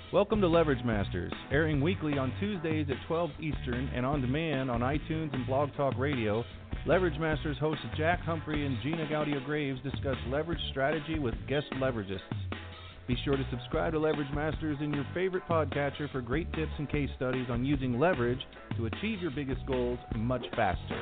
Welcome to Leverage Masters, airing weekly on Tuesdays at 12 Eastern and on demand on iTunes and Blog Talk Radio. Leverage Masters hosts Jack Humphrey and Gina Gaudio Graves discuss leverage strategy with guest leveragists. Be sure to subscribe to Leverage Masters in your favorite podcatcher for great tips and case studies on using leverage to achieve your biggest goals much faster.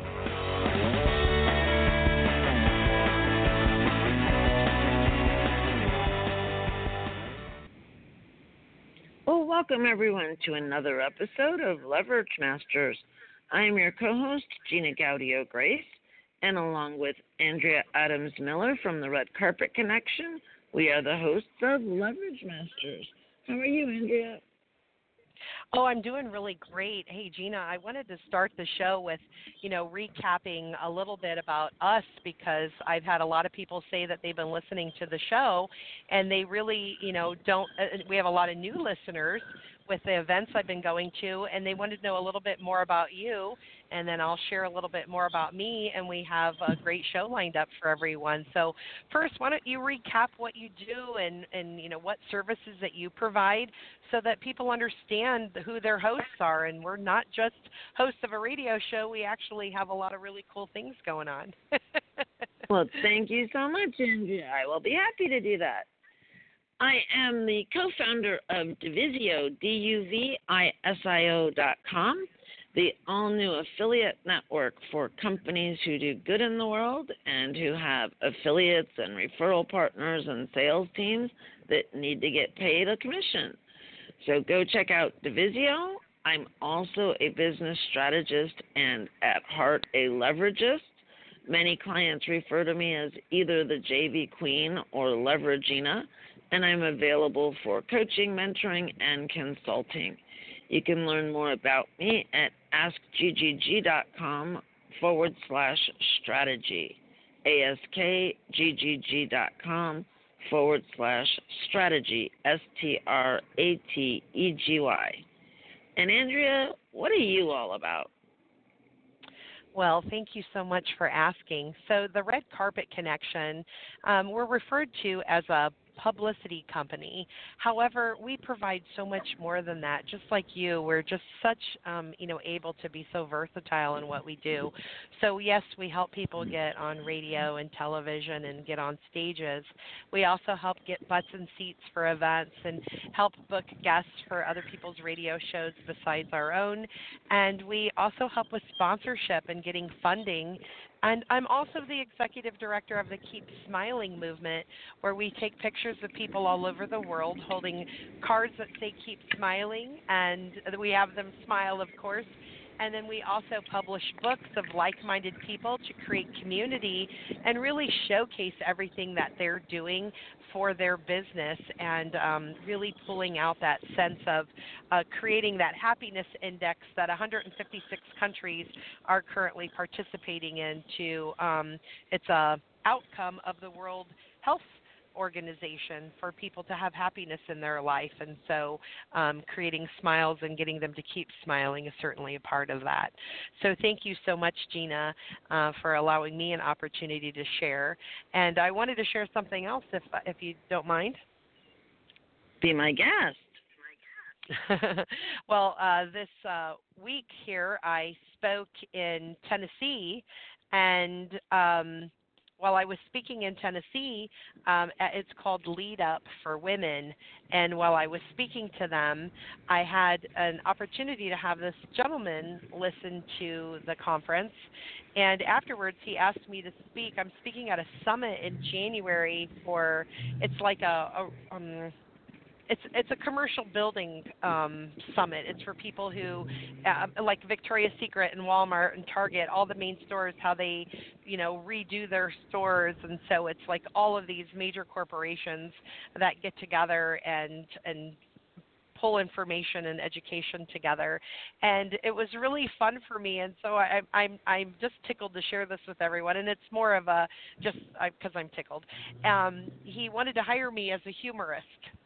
Well, welcome everyone to another episode of Leverage Masters. I am your co-host, Gina Gaudio Grace, and along with Andrea Adams Miller from the Red Carpet Connection, we are the hosts of Leverage Masters. How are you, Andrea? Oh, I'm doing really great. Hey, Gina, I wanted to start the show with, recapping a little bit about us because I've had a lot of people say that they've been listening to the show and they really, don't, we have a lot of new listeners with the events I've been going to, and they wanted to know a little bit more about you, and then I'll share a little bit more about me, and we have a great show lined up for everyone. So first, why don't you recap what you do and what services that you provide so that people understand who their hosts are, and we're not just hosts of a radio show. We actually have a lot of really cool things going on. Well, thank you so much, Andrea. I will be happy to do that. I am the co-founder of Divisio, DUVISIO.com, the all-new affiliate network for companies who do good in the world and who have affiliates and referral partners and sales teams that need to get paid a commission. So go check out Divisio. I'm also a business strategist and at heart a leveragist. Many clients refer to me as either the JV Queen or Leveragina, and I'm available for coaching, mentoring, and consulting. You can learn more about me at askggg.com/strategy, askggg.com/strategy, STRATEGY. And Andrea, what are you all about? Well, thank you so much for asking. So the Red Carpet Connection, we're referred to as a publicity company. However, we provide so much more than that. Just like you, we're just such, able to be so versatile in what we do. So yes, we help people get on radio and television and get on stages. We also help get butts and seats for events and help book guests for other people's radio shows besides our own. And we also help with sponsorship and getting funding. And I'm also the executive director of the Keep Smiling movement, where we take pictures of people all over the world holding cards that say Keep Smiling, and we have them smile, of course. And then we also publish books of like-minded people to create community and really showcase everything that they're doing for their business and really pulling out that sense of creating that happiness index that 156 countries are currently participating in it's a outcome of the World Health Organization for people to have happiness in their life, and so creating smiles and getting them to keep smiling is certainly a part of that. So thank you so much, Gina, for allowing me an opportunity to share. And I wanted to share something else, if you don't mind. Be my guest. Well, this week here I spoke in Tennessee, and while I was speaking in Tennessee, it's called Lead Up for Women, and while I was speaking to them, I had an opportunity to have this gentleman listen to the conference, and afterwards he asked me to speak. I'm speaking at a summit in January it's like It's a commercial building summit. It's for people who, like Victoria's Secret and Walmart and Target, all the main stores, how they, redo their stores. And so it's like all of these major corporations that get together and pull information and education together. And it was really fun for me. And so I'm just tickled to share this with everyone. And it's more of because I'm tickled. He wanted to hire me as a humorist.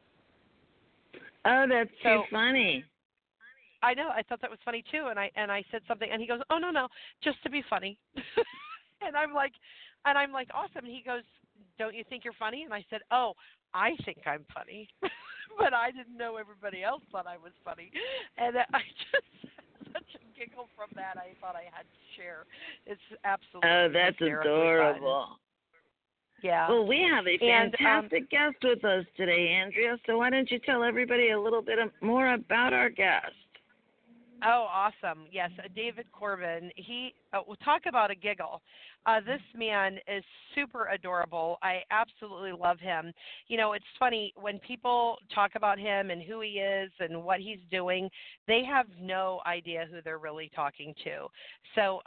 Oh, that's too funny. I know. I thought that was funny too, and I said something, and he goes, "Oh no, just to be funny," and I'm like, awesome. And he goes, don't you think you're funny? And I said, oh, I think I'm funny. But I didn't know everybody else thought I was funny. And I just had such a giggle from that. I thought I had to share. It's absolutely that's adorable. Fun. Yeah. Well, we have a fantastic guest with us today, Andrea. So why don't you tell everybody a little bit more about our guest? Oh, awesome. Yes, David Corbin. We'll talk about a giggle. This man is super adorable. I absolutely love him. You know, it's funny when people talk about him and who he is and what he's doing, they have no idea who they're really talking to. So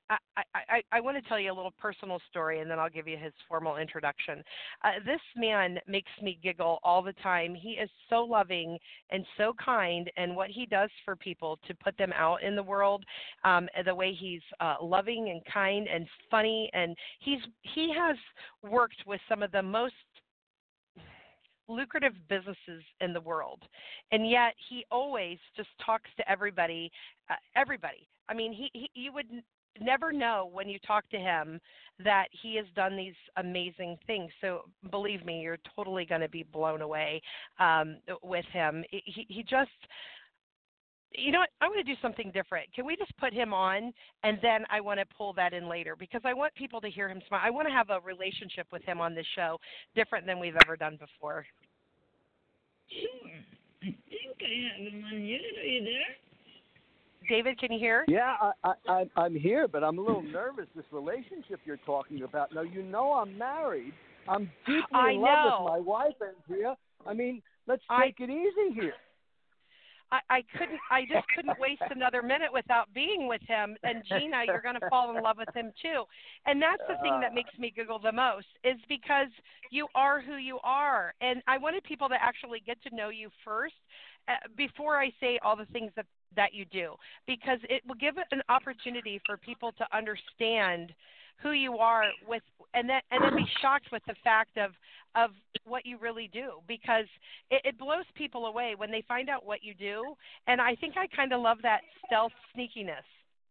I want to tell you a little personal story, and then I'll give you his formal introduction. This man makes me giggle all the time. He is so loving and so kind, and what he does for people to put them out in the world, the way he's loving and kind and funny, and he has worked with some of the most lucrative businesses in the world, and yet he always just talks to everybody. I mean, you would never know when you talk to him that he has done these amazing things. So believe me, you're totally going to be blown away with him. He just, you know what, I want to do something different. Can we just put him on, and then I want to pull that in later, because I want people to hear him smile. I want to have a relationship with him on this show different than we've ever done before. Sure. I think I have him unmuted. Are you there? David, can you hear? Yeah, I'm here, but I'm a little nervous, this relationship you're talking about. Now, you know I'm married. I'm deeply in love with my wife, Andrea. I mean, let's take it easy here. I just couldn't waste another minute without being with him. And Gina, you're going to fall in love with him too. And that's the thing that makes me giggle the most, is because you are who you are. And I wanted people to actually get to know you first before I say all the things that you do, because it will give an opportunity for people to understand who you are and then be shocked with the fact of what you really do, because it blows people away when they find out what you do. And I think I kind of love that stealth sneakiness.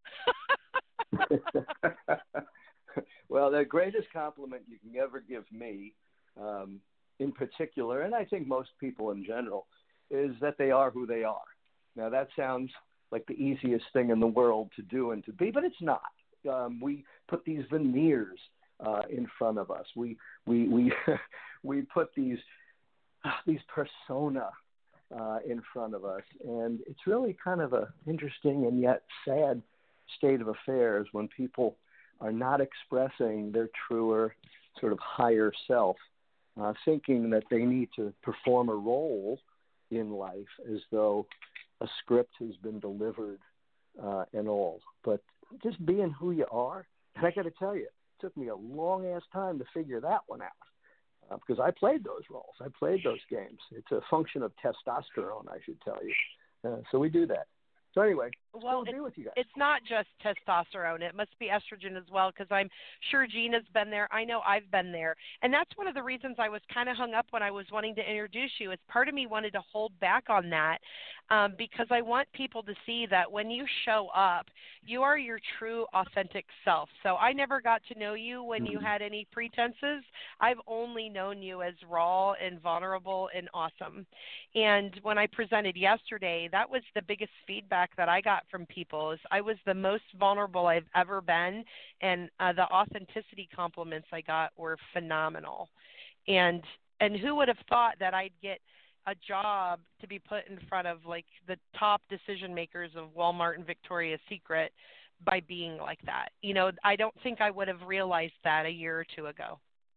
Well, the greatest compliment you can ever give me, in particular, and I think most people in general, is that they are who they are. Now, that sounds like the easiest thing in the world to do and to be, but it's not. We put these veneers in front of us. We put these persona in front of us, and it's really kind of a interesting and yet sad state of affairs when people are not expressing their truer, sort of higher self, thinking that they need to perform a role in life as though a script has been delivered and all. But just being who you are, and I got to tell you, it took me a long-ass time to figure that one out, because I played those roles. I played those games. It's a function of testosterone, I should tell you. So we do that. So anyway, well, be with you guys. It's not just testosterone. It must be estrogen as well, because I'm sure Gina's been there. I know I've been there. And that's one of the reasons I was kind of hung up when I was wanting to introduce you. Is part of me wanted to hold back on that, because I want people to see that when you show up, you are your true, authentic self. So I never got to know you when you had any pretenses. I've only known you as raw and vulnerable and awesome. And when I presented yesterday, that was the biggest feedback that I got from people, is I was the most vulnerable I've ever been, and the authenticity compliments I got were phenomenal. And who would have thought that I'd get a job to be put in front of like the top decision makers of Walmart and Victoria's Secret by being like that? You know, I don't think I would have realized that a year or two ago.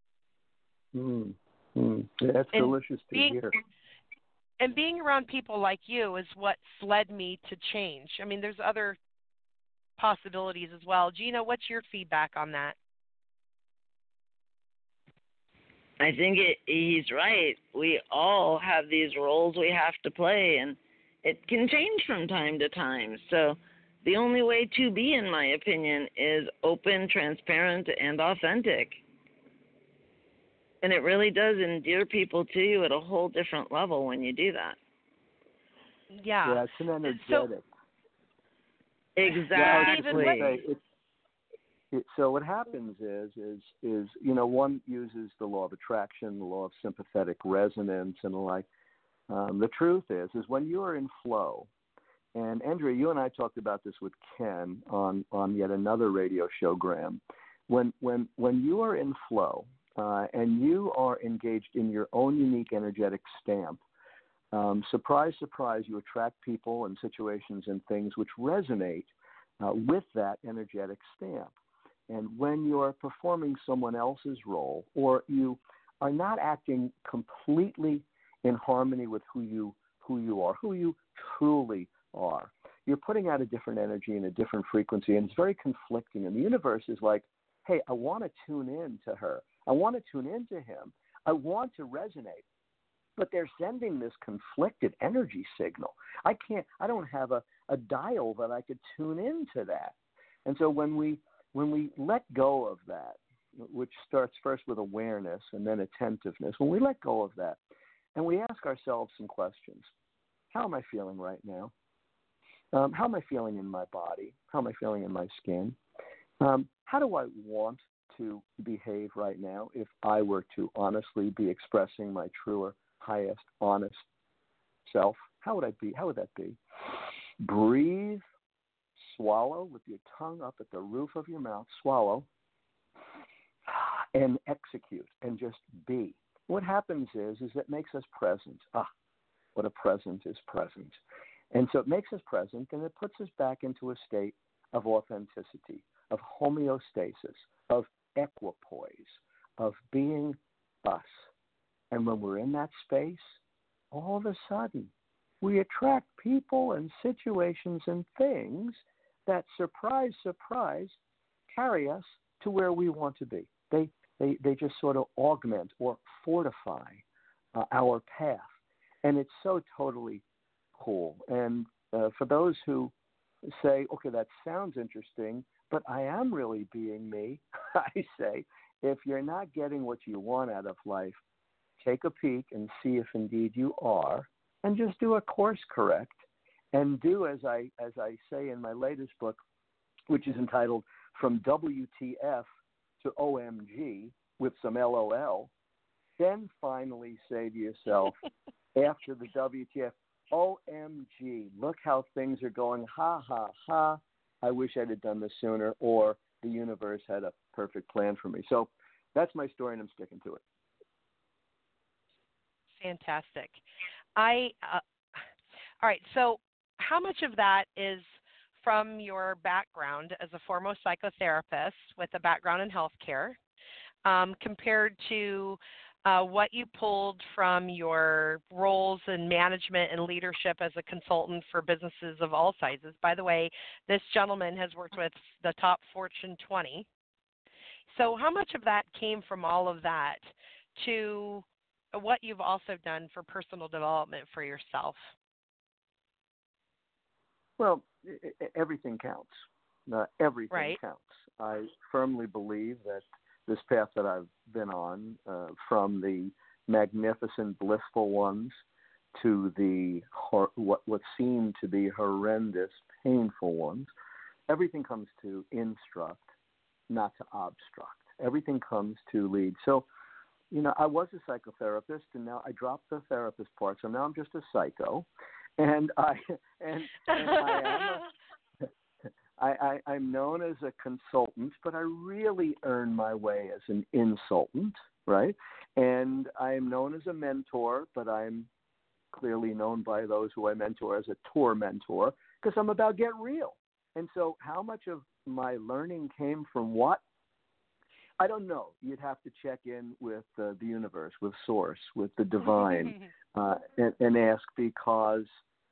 Yeah, that's delicious to hear. And being around people like you is what's led me to change. I mean, there's other possibilities as well. Gina, what's your feedback on that? I think he's right. We all have these roles we have to play, and it can change from time to time. So the only way to be, in my opinion, is open, transparent, and authentic. And it really does endear people to you at a whole different level when you do that. Yeah, it's an energetic. Exactly. So what happens is one uses the law of attraction, the law of sympathetic resonance, and the like. The truth is when you are in flow, and Andrea, you and I talked about this with Ken on yet another radio show, Graham. When you are in flow and you are engaged in your own unique energetic stamp, surprise, surprise, you attract people and situations and things which resonate with that energetic stamp. And when you're performing someone else's role, or you are not acting completely in harmony with who you are, who you truly are, you're putting out a different energy and a different frequency, and it's very conflicting. And the universe is like, hey, I want to tune in to her. I want to tune in to him. I want to resonate. But they're sending this conflicted energy signal. I don't have a dial that I could tune into that. And so when we let go of that, which starts first with awareness and then attentiveness, when we let go of that and we ask ourselves some questions, how am I feeling right now? How am I feeling in my body? How am I feeling in my skin? How do I want to behave right now if I were to honestly be expressing my truer, highest, honest self? How would that be? Breathe, swallow with your tongue up at the roof of your mouth, swallow, and execute, and just be. What happens is it makes us present. What a present is present. And so it makes us present, and it puts us back into a state of authenticity, of homeostasis, of equipoise, of being us. And when we're in that space, all of a sudden, we attract people and situations and things that, surprise, surprise, carry us to where we want to be. They just sort of augment or fortify our path. And it's so totally cool. And for those who say, okay, that sounds interesting, but I am really being me, I say, if you're not getting what you want out of life, take a peek and see if indeed you are, and just do a course correct, and do as I say in my latest book, which is entitled From WTF to OMG with some LOL, then finally say to yourself after the WTF, OMG, look how things are going, ha, ha, ha, I wish I'd have done this sooner, or the universe had a perfect plan for me. So that's my story, and I'm sticking to it. Fantastic. All right, so how much of that is from your background as a foremost psychotherapist with a background in healthcare compared to what you pulled from your roles in management and leadership as a consultant for businesses of all sizes? By the way, this gentleman has worked with the top Fortune 20. So how much of that came from all of that to what you've also done for personal development for yourself? Well, everything counts. Everything right. counts. I firmly believe that this path that I've been on, from the magnificent, blissful ones to the what seem to be horrendous, painful ones, everything comes to instruct, not to obstruct. Everything comes to lead. So, I was a psychotherapist, and now I dropped the therapist part. So now I'm just a psycho, and I'm known as a consultant, but I really earn my way as an insultant, right? And I am known as a mentor, but I'm clearly known by those who I mentor as a tour mentor, because I'm about get real. And so how much of my learning came from what? I don't know. You'd have to check in with the universe, with source, with the divine, and ask, because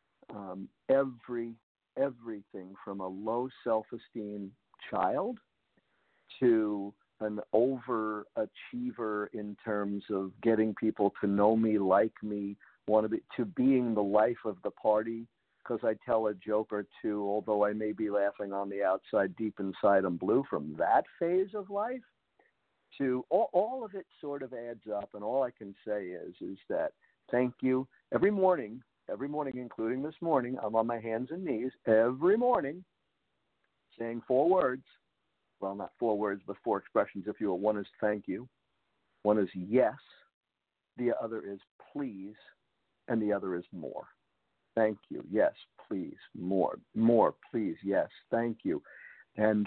everything from a low self-esteem child to an overachiever in terms of getting people to know me, like me, want to be, to being the life of the party because I tell a joke or two, although I may be laughing on the outside, deep inside I'm blue, from that phase of life to all of it sort of adds up. And all I can say is that thank you. Every morning, including this morning, I'm on my hands and knees every morning saying 4 words: well, not 4 words, but 4 expressions, if you will. One is thank you. One is yes. The other is please. And the other is more. Thank you. Yes, please. More. More, please. Yes, thank you. And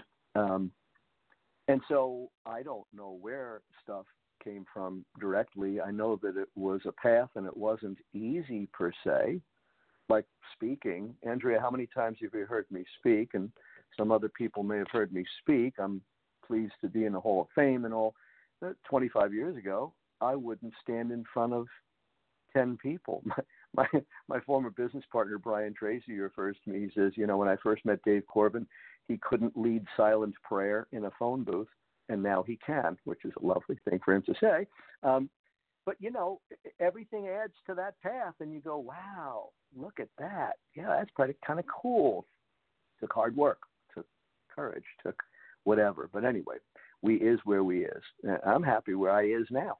so I don't know where stuff came from directly. I know that it was a path, and it wasn't easy per se, like speaking. Andrea, how many times have you heard me speak? And some other people may have heard me speak. I'm pleased to be in the Hall of Fame and all. 25 years ago, I wouldn't stand in front of 10 people. My former business partner, Brian Tracy, refers to me. He says, when I first met Dave Corbin, he couldn't lead silent prayer in a phone booth, and now he can, which is a lovely thing for him to say. But, everything adds to that path, and you go, wow, look at that. Yeah, that's pretty kind of cool. Took hard work, took courage, took whatever. But anyway, we is where we is. I'm happy where I is now.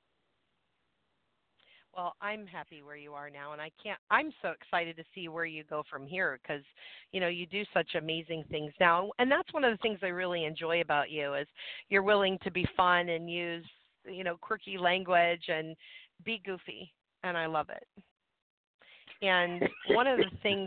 Well, I'm happy where you are now, and I'm so excited to see where you go from here because, you do such amazing things now. And that's one of the things I really enjoy about you is you're willing to be fun and use, quirky language and be goofy, and I love it. And one of the things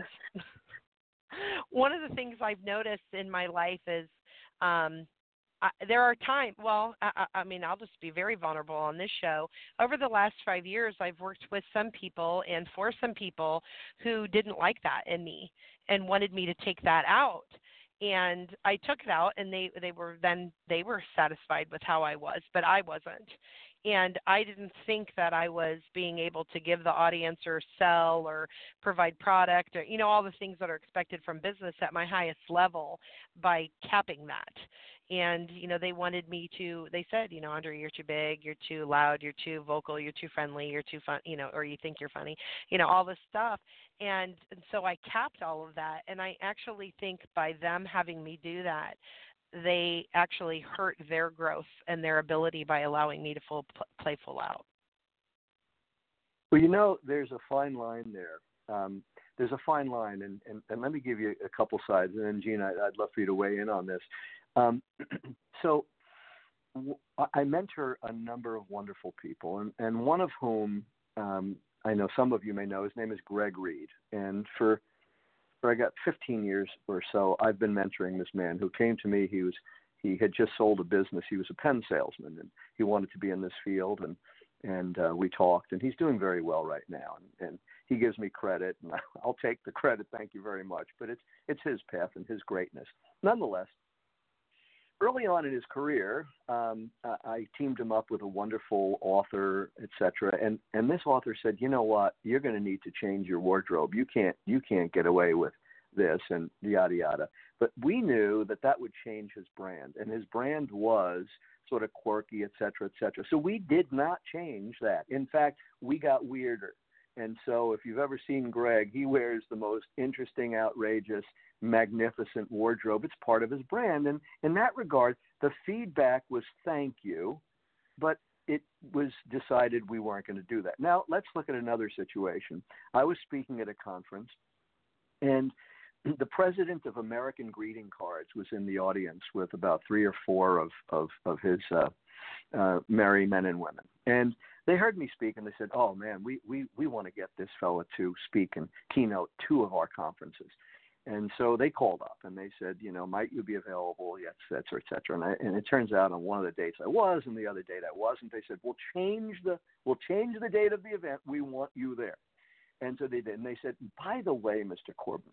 I've noticed in my life is there are times, I'll just be very vulnerable on this show. Over the last 5 years, I've worked with some people and for some people who didn't like that in me and wanted me to take that out. And I took it out, and they were satisfied with how I was, but I wasn't. And I didn't think that I was being able to give the audience or sell or provide product or, all the things that are expected from business at my highest level by capping that. And, they wanted me to, they said, Andrea, you're too big, you're too loud, you're too vocal, you're too friendly, you're too fun, or you think you're funny, all this stuff. And so I capped all of that. And I actually think by them having me do that, they actually hurt their growth and their ability by allowing me to play full out. Well, there's a fine line there. There's a fine line, and let me give you a couple sides, and then, Gene, I'd love for you to weigh in on this. So I mentor a number of wonderful people, and one of whom I know some of you may know. His name is Greg Reed, and for I got 15 years or so, I've been mentoring this man who came to me. He had just sold a business. He was a pen salesman, and he wanted to be in this field, and we talked, and he's doing very well right now, and he gives me credit, and I'll take the credit. Thank you very much. But it's his path and his greatness. Nonetheless, early on in his career, I teamed him up with a wonderful author, et cetera. And this author said, you know what, you're going to need to change your wardrobe. You can't get away with this and yada, yada. But we knew that would change his brand. And his brand was sort of quirky, et cetera, et cetera. So we did not change that. In fact, we got weirder. And so if you've ever seen Greg, he wears the most interesting, outrageous, magnificent wardrobe. It's part of his brand. And in that regard, the feedback was thank you, but it was decided we weren't going to do that. Now, let's look at another situation. I was speaking at a conference, and the president of American Greeting Cards was in the audience with about 3 or 4 of his merry men and women. And they heard me speak, and they said, oh, man, we want to get this fella to speak and keynote 2 of our conferences. And so they called up, and they said, might you be available? Yes, et cetera, et cetera. And it turns out on one of the dates I was, and the other date I wasn't. They said, we'll change the date of the event. We want you there. And so they did. And they said, by the way, Mr. Corbin,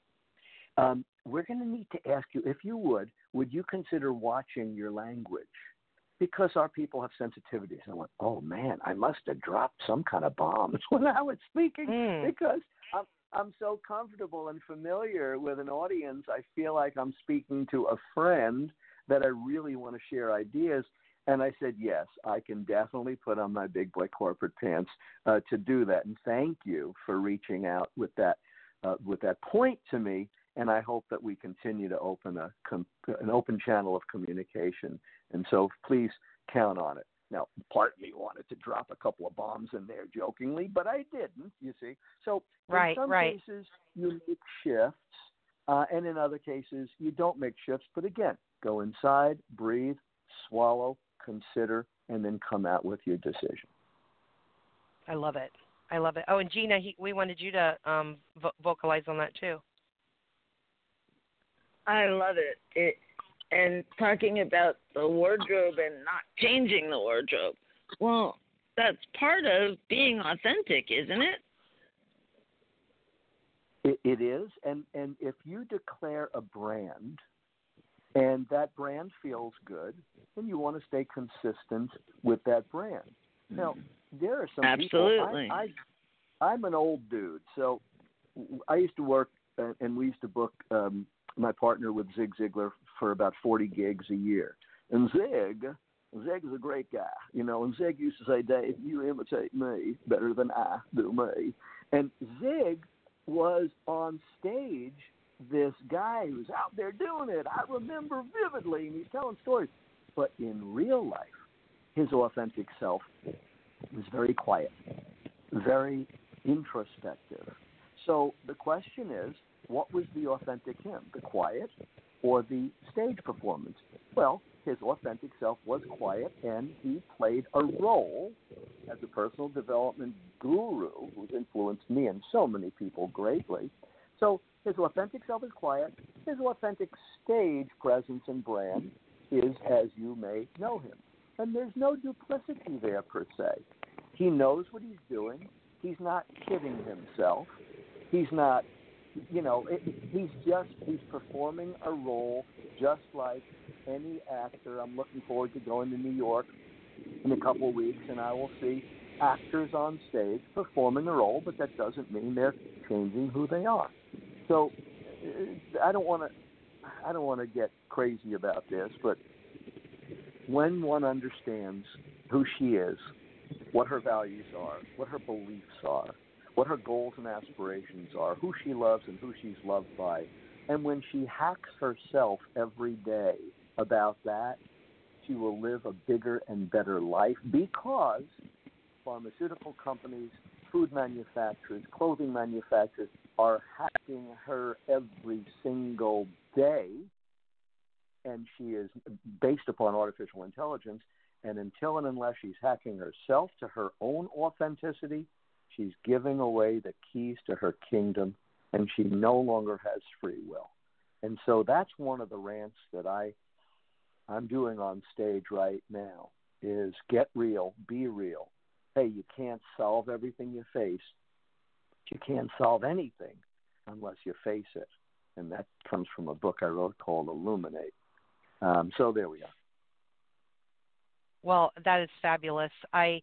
we're going to need to ask you, if you would you consider watching your language? Because our people have sensitivities. I went, oh, man, I must have dropped some kind of bombs when I was speaking because I'm so comfortable and familiar with an audience. I feel like I'm speaking to a friend that I really want to share ideas. And I said, yes, I can definitely put on my big boy corporate pants to do that. And thank you for reaching out with that point to me. And I hope that we continue to open an open channel of communication. And so please count on it. Now, part of me wanted to drop a couple of bombs in there jokingly, but I didn't, you see. So in some cases, you make shifts, and in other cases, you don't make shifts. But again, Go inside, breathe, swallow, consider, and then come out with your decision. I love it. I love it. Oh, and Gina, we wanted you to vocalize on that too. I love it. And talking about the wardrobe and not changing the wardrobe. Well, that's part of being authentic, isn't it? It is, and if you declare a brand and that brand feels good, then you want to stay consistent with that brand. Now, there are some Absolutely. people. I'm an old dude, so I used to work, and we used to book my partner with Zig Ziglar for about 40 gigs a year. And Zig's a great guy, and Zig used to say, Dave, you imitate me better than I do me. And Zig was on stage this guy who's out there doing it. I remember vividly, and he's telling stories. But in real life, his authentic self was very quiet, very introspective. So the question is, what was the authentic him, the quiet or the stage performance? Well, his authentic self was quiet, and he played a role as a personal development guru who's influenced me and so many people greatly. So his authentic self is quiet. His authentic stage presence and brand is as you may know him. And there's no duplicity there per se. He knows what he's doing. He's not kidding himself. He's not, he's performing a role just like any actor. I'm looking forward to going to New York in a couple of weeks, and I will see actors on stage performing a role, but that doesn't mean they're changing who they are. So I don't want to get crazy about this, but when one understands who she is, what her values are, what her beliefs are, what her goals and aspirations are, who she loves and who she's loved by, and when she hacks herself every day about that, she will live a bigger and better life, because pharmaceutical companies, food manufacturers, clothing manufacturers are hacking her every single day, and she is based upon artificial intelligence. And until and unless she's hacking herself to her own authenticity, she's giving away the keys to her kingdom, and she no longer has free will. And so that's one of the rants that I'm doing on stage right now is get real, be real. Hey, you can't solve everything you face. But you can't solve anything unless you face it. And that comes from a book I wrote called Illuminate. So there we are. Well, that is fabulous.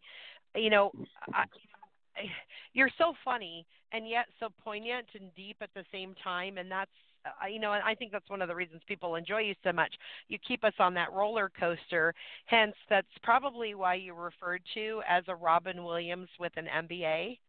You're so funny and yet so poignant and deep at the same time, and that's, and I think that's one of the reasons people enjoy you so much. You keep us on that roller coaster. Hence, that's probably why you're referred to as a Robin Williams with an MBA.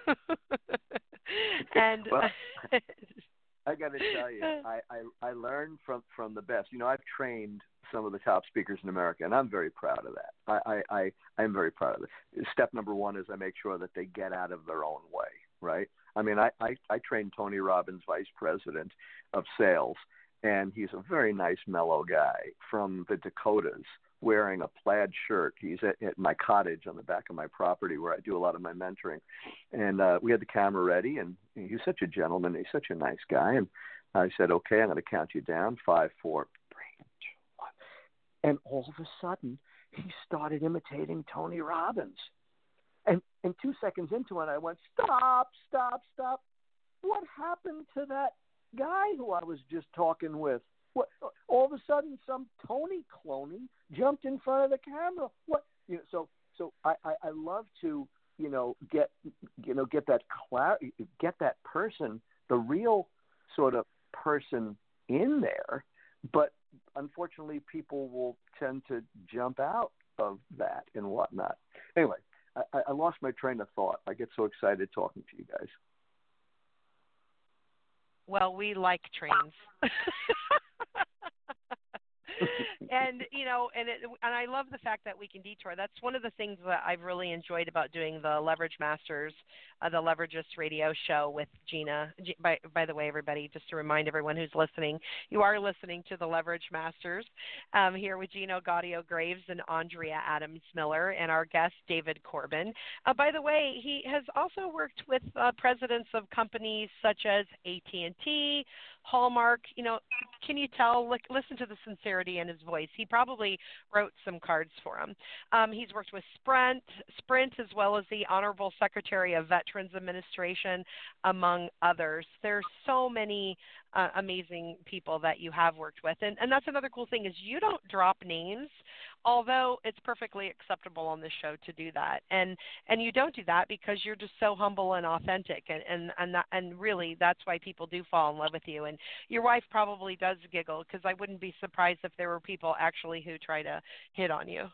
And well, I got to tell you, I learned from the best. I've trained some of the top speakers in America, and I'm very proud of that. I'm very proud of it. Step number one is I make sure that they get out of their own way, right? I mean, I trained Tony Robbins, vice president of sales, and he's a very nice, mellow guy from the Dakotas wearing a plaid shirt. He's at my cottage on the back of my property where I do a lot of my mentoring. And we had the camera ready, and he's such a gentleman. He's such a nice guy. And I said, okay, I'm going to count you down, 5, 4, 3, 2, 1. And all of a sudden, he started imitating Tony Robbins. And 2 seconds into it, I went, stop. What happened to that guy who I was just talking with? What? All of a sudden, some Tony cloney jumped in front of the camera. What? So I love to get that get that person, the real sort of person in there. But unfortunately, people will tend to jump out of that and whatnot. Anyway, I lost my train of thought. I get so excited talking to you guys. Well, we like trains. And and I love the fact that we can detour. That's one of the things that I've really enjoyed about doing the Leverage Masters, the Leveragists radio show with Gina. By the way, everybody, just to remind everyone who's listening, you are listening to the Leverage Masters here with Gina Gaudio Graves and Andrea Adams Miller, and our guest David Corbin. By the way, he has also worked with presidents of companies such as AT&T, Hallmark. Can you tell? Listen to the sincerity in his voice. He probably wrote some cards for him. He's worked with Sprint, as well as the Honorable Secretary of Veterans Administration, among others. There's so many amazing people that you have worked with, and that's another cool thing is you don't drop names, although it's perfectly acceptable on this show to do that, and you don't do that because you're just so humble and authentic, and really that's why people do fall in love with you. And your wife probably does giggle because I wouldn't be surprised if there were people actually who try to hit on you.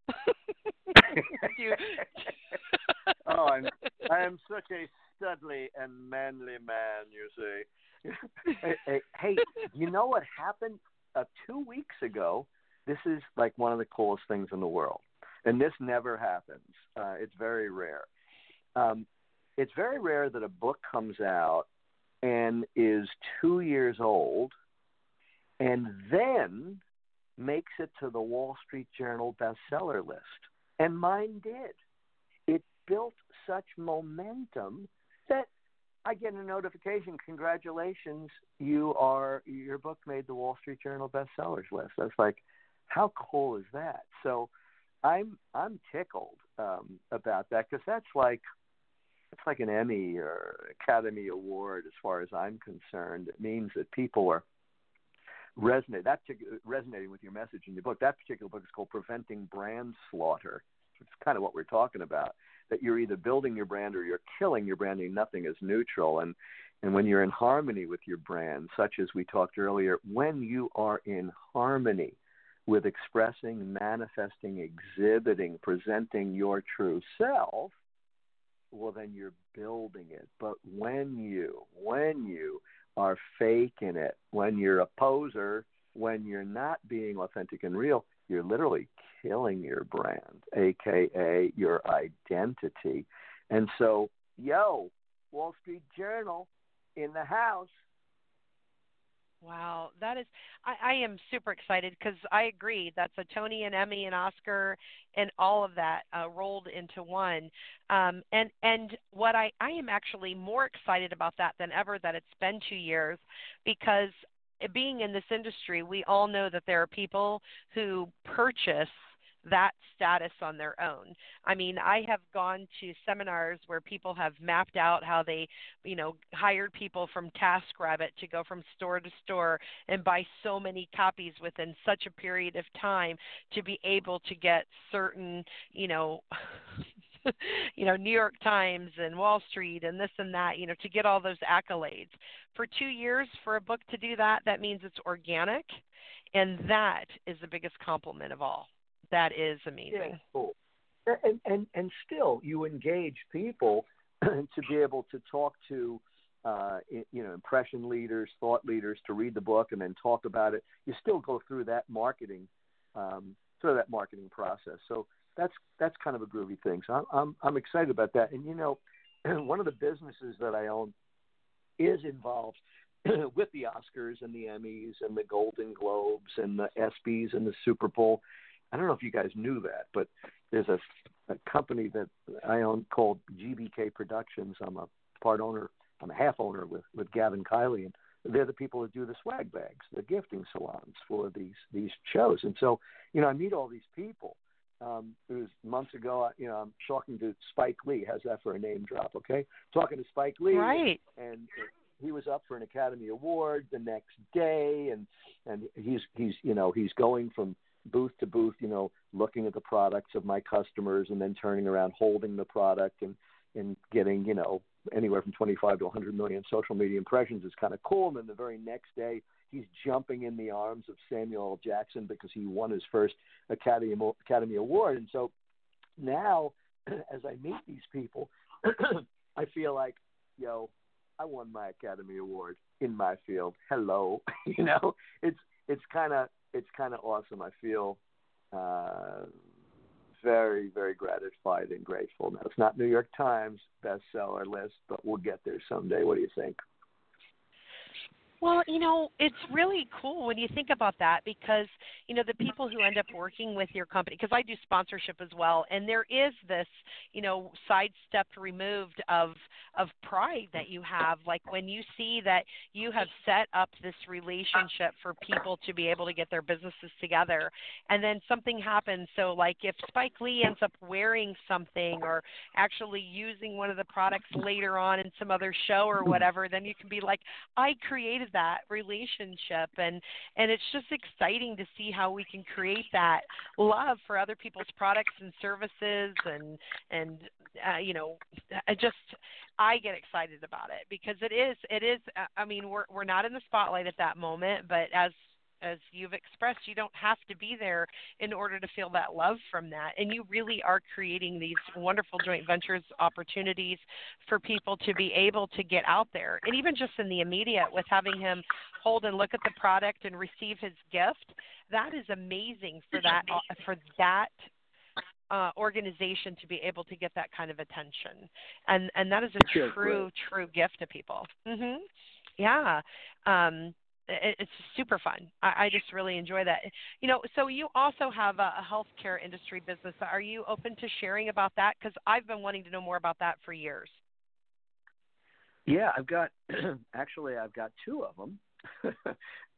Oh, I am such a studly and manly man, you see. Hey, you know what happened 2 weeks ago? This is like one of the coolest things in the world, and this never happens. It's very rare. It's very rare that a book comes out and is 2 years old and then makes it to the Wall Street Journal bestseller list. And mine did. It built such momentum that I get a notification, congratulations, your book made the Wall Street Journal bestsellers list. I was like, how cool is that? So I'm tickled about that, because that's like an Emmy or Academy Award as far as I'm concerned. It means that people are resonating with your message in your book. That particular book is called Preventing Brand Slaughter. It's kind of what we're talking about, that you're either building your brand or you're killing your brand, and nothing is neutral. And when you're in harmony with your brand, such as we talked earlier, when you are in harmony with expressing, manifesting, exhibiting, presenting your true self, well, then you're building it. But when you are faking it, when you're a poser, when you're not being authentic and real, you're literally killing your brand, a.k.a. your identity. And so, Wall Street Journal in the house. Wow, that is, I am super excited because I agree. That's a Tony and Emmy and Oscar and all of that rolled into one. And what I am actually more excited about that than ever, that it's been 2 years, because being in this industry, we all know that there are people who purchase that status on their own. I mean, I have gone to seminars where people have mapped out how they, hired people from TaskRabbit to go from store to store and buy so many copies within such a period of time to be able to get certain, New York Times and Wall Street and this and that, to get all those accolades. For 2 years, for a book to do that, that means it's organic, and that is the biggest compliment of all. That is amazing. Yeah, cool. And still, you engage people to be able to talk to, impression leaders, thought leaders, to read the book and then talk about it. You still go through that marketing, process. So that's kind of a groovy thing. So I'm excited about that. And one of the businesses that I own is involved with the Oscars and the Emmys and the Golden Globes and the ESPYs and the Super Bowl. I don't know if you guys knew that, but there's a company that I own called GBK Productions. I'm a part owner. I'm a half owner with Gavin Kiley, and they're the people that do the swag bags, the gifting salons for these shows. And so, I meet all these people. It was months ago. I'm talking to Spike Lee. How's that for a name drop? Okay, talking to Spike Lee, right? And he was up for an Academy Award the next day, and he's going from booth to booth, looking at the products of my customers and then turning around, holding the product and getting, anywhere from 25 to 100 million social media impressions is kind of cool. And then the very next day, he's jumping in the arms of Samuel L. Jackson because he won his first Academy Award. And so now, as I meet these people, I feel like, I won my Academy Award in my field. Hello. It's kind of it's kind of awesome. I feel very, very gratified and grateful. Now, it's not New York Times bestseller list, but we'll get there someday. What do you think? Well, it's really cool when you think about that because, the people who end up working with your company, because I do sponsorship as well, and there is this, sidestep removed of pride that you have. Like when you see that you have set up this relationship for people to be able to get their businesses together, and then something happens. So like if Spike Lee ends up wearing something or actually using one of the products later on in some other show or whatever, then you can be like, I created that relationship, and it's just exciting to see how we can create that love for other people's products and services, and I get excited about it because it is I mean, we're not in the spotlight at that moment, but as you've expressed, you don't have to be there in order to feel that love from that. And you really are creating these wonderful joint ventures opportunities for people to be able to get out there. And even just in the immediate with having him hold and look at the product and receive his gift, that is amazing for that organization to be able to get that kind of attention. And that is a true gift to people. Mm-hmm. Yeah. It's super fun. I just really enjoy that. So you also have a healthcare industry business. Are you open to sharing about that? Because I've been wanting to know more about that for years. Yeah, I've got two of them.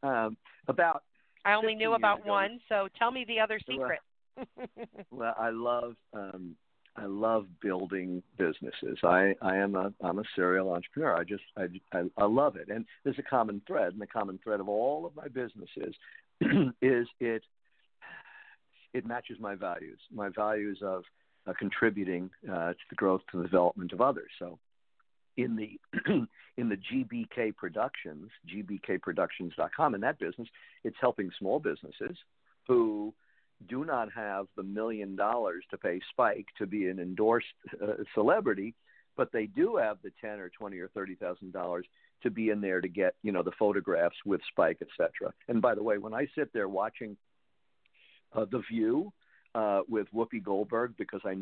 I only knew about one, so tell me the other secret. Well, I love building businesses. I'm a serial entrepreneur. I love it. And there's a common thread, and the common thread of all of my businesses is it matches my values of contributing to the growth and development of others. So in the GBK Productions, gbkproductions.com, in that business, it's helping small businesses who do not have the $1 million to pay Spike to be an endorsed celebrity, but they do have the $10 or $20 or $30,000 to be in there to get, the photographs with Spike, etc. And by the way, when I sit there watching The View with Whoopi Goldberg, because I've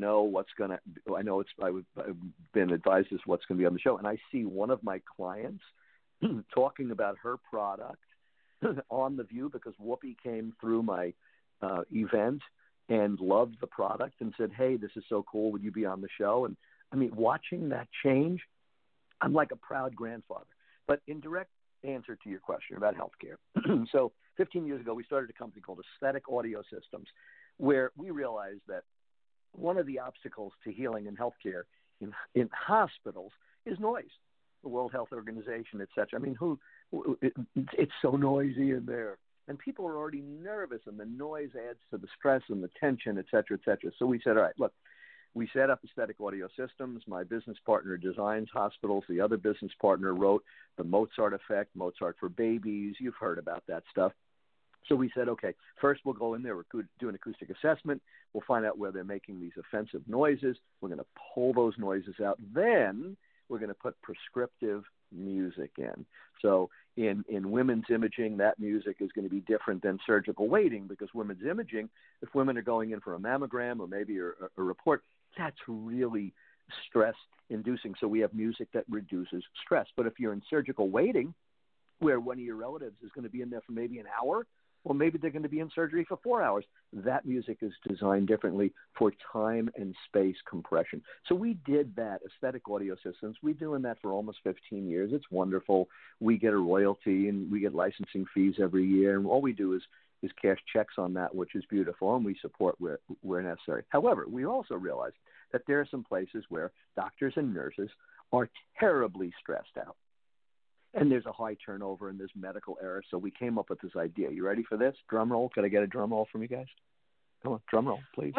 been advised as what's going to be on the show, and I see one of my clients talking about her product on The View because Whoopi came through my event and loved the product and said, hey, this is so cool. Would you be on the show? And I mean, watching that change, I'm like a proud grandfather. But in direct answer to your question about healthcare, so 15 years ago, we started a company called Aesthetic Audio Systems, where we realized that one of the obstacles to healing in healthcare in hospitals is noise. The World Health Organization, et cetera. I mean, it's so noisy in there. And people are already nervous, and the noise adds to the stress and the tension, et cetera, et cetera. So we said, all right, look, we set up Aesthetic Audio Systems. My business partner designs hospitals. The other business partner wrote the Mozart Effect, Mozart for Babies. You've heard about that stuff. So we said, okay, first we'll go in there, we'll do an acoustic assessment. We'll find out where they're making these offensive noises. We're going to pull those noises out. Then we're going to put prescriptive music in. So in women's imaging, that music is going to be different than surgical waiting, because women's imaging, if women are going in for a mammogram or maybe a report, that's really stress-inducing. So we have music that reduces stress. But if you're in surgical waiting, where one of your relatives is going to be in there for maybe an hour, or maybe they're going to be in surgery for 4 hours, that music is designed differently for time and space compression. So we did that, Aesthetic Audio Systems. We've been doing that for almost 15 years. It's wonderful. We get a royalty, and we get licensing fees every year, and all we do is cash checks on that, which is beautiful, and we support where necessary. However, we also realize that there are some places where doctors and nurses are terribly stressed out. And there's a high turnover and there's medical error. So we came up with this idea. You ready for this? Drum roll. Could I get a drum roll from you guys? Come on, drum roll, please.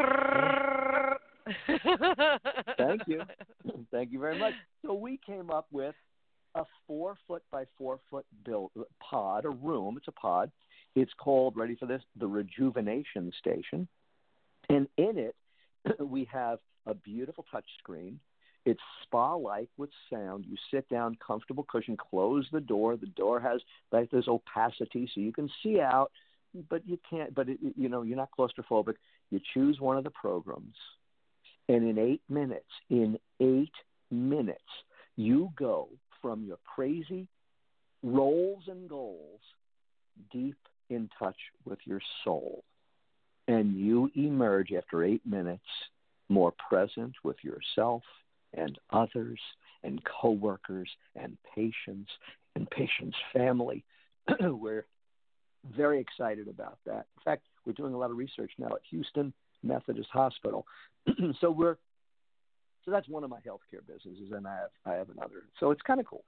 Thank you. Thank you very much. So we came up with a 4-foot by 4-foot pod, a room. It's a pod. It's called, ready for this, the Rejuvenation Station. And in it, we have a beautiful touch screen. It's spa-like with sound. You sit down, comfortable cushion, close the door. The door has this opacity so you can see out. you can't. But you're not claustrophobic. You choose one of the programs, and in 8 minutes, you go from your crazy roles and goals deep in touch with your soul, and you emerge after 8 minutes more present with yourself and others and coworkers and patients family. We're very excited about that. In fact, we're doing a lot of research now at Houston Methodist Hospital. So that's one of my healthcare businesses, and I have another. So it's kind of cool.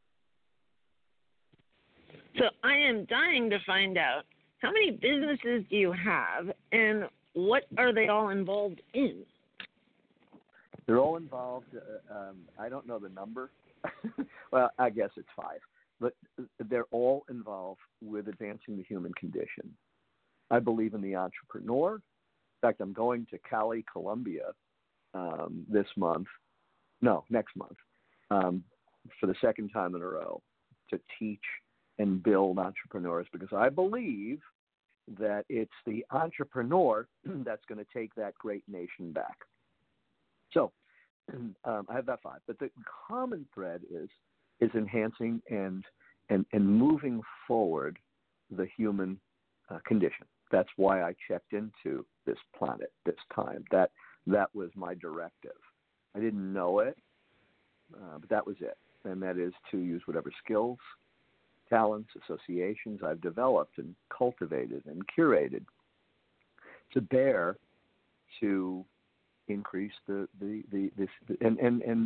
So I am dying to find out, how many businesses do you have, and what are they all involved in? They're all involved. I don't know the number. Well, I guess it's 5. But they're all involved with advancing the human condition. I believe in the entrepreneur. In fact, I'm going to Cali, Colombia next month, for the second time in a row to teach and build entrepreneurs, because I believe that it's the entrepreneur that's going to take that great nation back. So I have that 5. But the common thread is enhancing and moving forward the human condition. That's why I checked into this planet this time. That was my directive. I didn't know it, but that was it. And that is to use whatever skills, talents, associations I've developed and cultivated and curated to bear to increase the and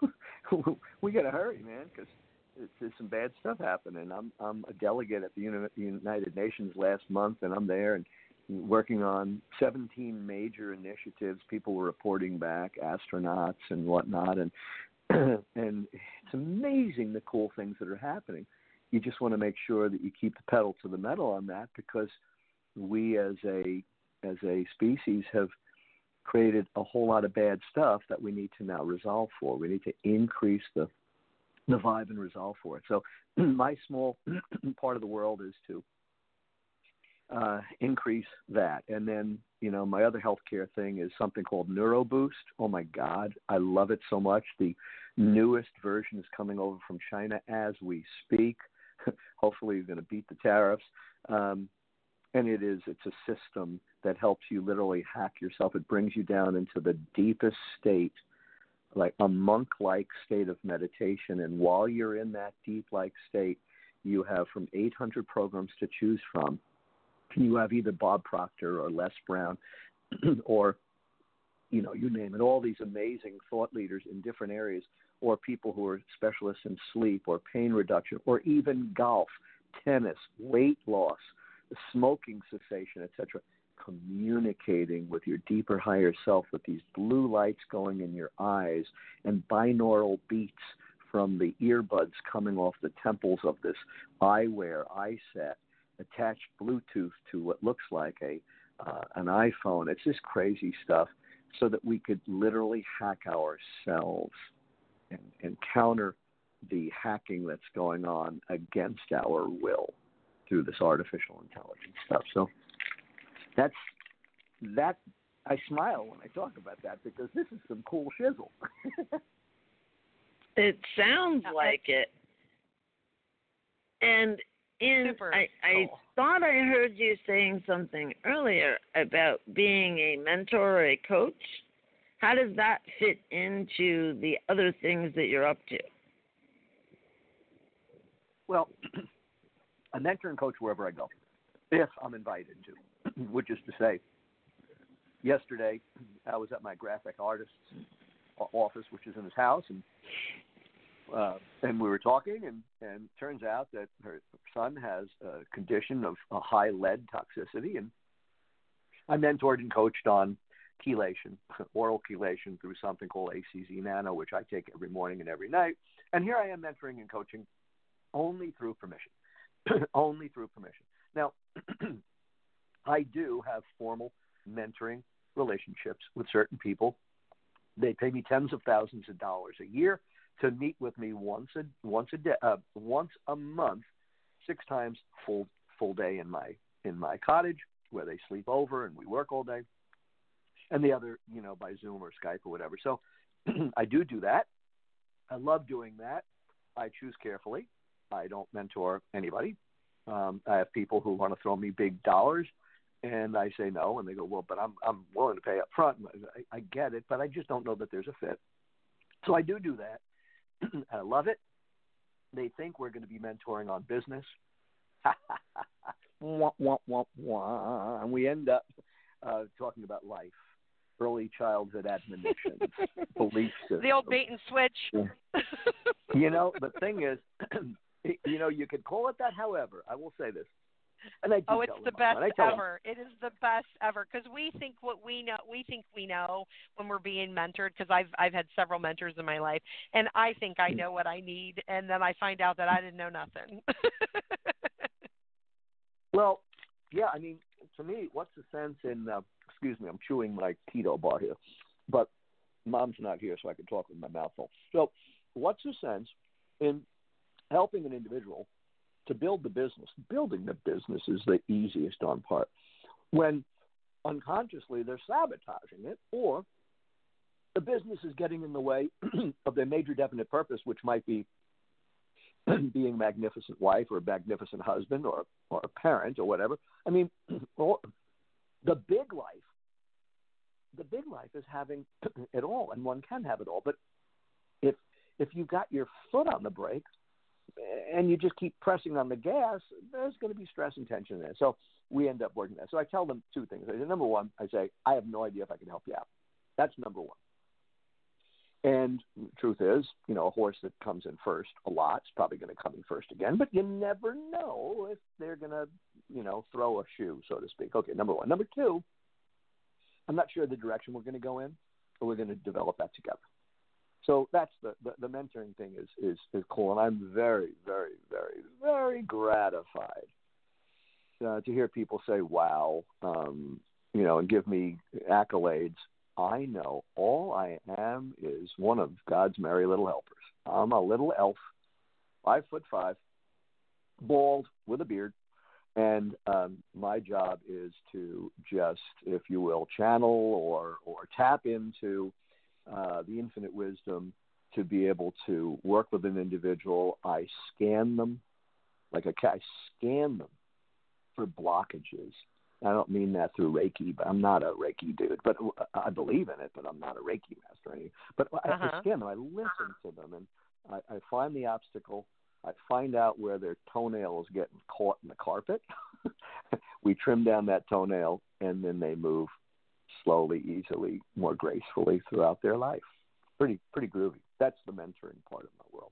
we got to hurry, man, because there's some bad stuff happening. I'm a delegate at the United Nations last month, and I'm there and working on 17 major initiatives. People were reporting back, astronauts and whatnot, and and it's amazing the cool things that are happening. You just want to make sure that you keep the pedal to the metal on that, because we as a species have created a whole lot of bad stuff that we need to now resolve for. We need to increase the vibe and resolve for it. So my small part of the world is to increase that. And then, my other healthcare thing is something called NeuroBoost. Oh, my God, I love it so much. The newest version is coming over from China as we speak. Hopefully you're going to beat the tariffs. And it's a system that helps you literally hack yourself. It brings you down into the deepest state, like a monk-like state of meditation. And while you're in that deep-like state, you have from 800 programs to choose from. You have either Bob Proctor or Les Brown or, you name it, all these amazing thought leaders in different areas, or people who are specialists in sleep or pain reduction, or even golf, tennis, weight loss, smoking cessation, etc., communicating with your deeper, higher self with these blue lights going in your eyes and binaural beats from the earbuds coming off the temples of this eyewear, eye set, attached Bluetooth to what looks like an iPhone. It's just crazy stuff, so that we could literally hack ourselves and counter the hacking that's going on against our will through this artificial intelligence stuff. So that I smile when I talk about that, because this is some cool shizzle. It sounds like it. And I thought I heard you saying something earlier about being a mentor or a coach. How does that fit into the other things that you're up to? Well, I mentor and coach wherever I go, if I'm invited to, which is to say, yesterday I was at my graphic artist's office, which is in his house, and we were talking, and turns out that her son has a condition of a high lead toxicity, and I mentored and coached on chelation, oral chelation, through something called ACZ Nano, which I take every morning and every night. And here I am mentoring and coaching only through permission. Only through permission. Now, I do have formal mentoring relationships with certain people. They pay me tens of thousands of dollars a year to meet with me once a month, 6 times full day in in my cottage where they sleep over and we work all day, and the other, by Zoom or Skype or whatever. So I do that. I love doing that. I choose carefully. I don't mentor anybody. I have people who want to throw me big dollars, and I say no, and they go, well, but I'm willing to pay up front. I get it, but I just don't know that there's a fit. So I do that. I love it. They think we're going to be mentoring on business. Wah, wah, wah, wah. And we end up talking about life, early childhood admonitions, belief systems. The old bait and switch. The thing is, you could call it that. However, I will say this. And I do it's the best ever. It is the best ever because we think what we know. We think we know when we're being mentored. Because I've had several mentors in my life, and I think I know what I need, and then I find out that I didn't know nothing. Well, yeah. I mean, to me, what's the sense in? Excuse me, I'm chewing my keto bar here, but Mom's not here, so I can talk with my mouth full. So, what's the sense in helping an individual to build the business? Building the business is the easiest darn part. When unconsciously they're sabotaging it, or the business is getting in the way of their major definite purpose, which might be being a magnificent wife or a magnificent husband or a parent or whatever. I mean, the big life is having it all, and one can have it all. But if you got your foot on the brake and you just keep pressing on the gas, there's going to be stress and tension there. So we end up working that. So I tell them two things. I say, number one, I say, I have no idea if I can help you out. That's number one. And the truth is, a horse that comes in first a lot is probably going to come in first again, but you never know if they're going to, throw a shoe, so to speak. Okay, number one. Number two, I'm not sure the direction we're going to go in, but we're going to develop that together. So that's the mentoring thing is cool, and I'm very, very, very, very gratified to hear people say, wow, and give me accolades. I know all I am is one of God's merry little helpers. I'm a little elf, 5'5", bald with a beard, and my job is to just, if you will, channel or tap into the infinite wisdom to be able to work with an individual. I scan them like a cat. I scan them for blockages. I don't mean that through Reiki, but I'm not a Reiki dude. But I believe in it, but I'm not a Reiki master. But I scan them. I listen to them, and I find the obstacle. I find out where their toenail is getting caught in the carpet. We trim down that toenail, and then they move slowly, easily, more gracefully throughout their life. Pretty groovy. That's the mentoring part of my world.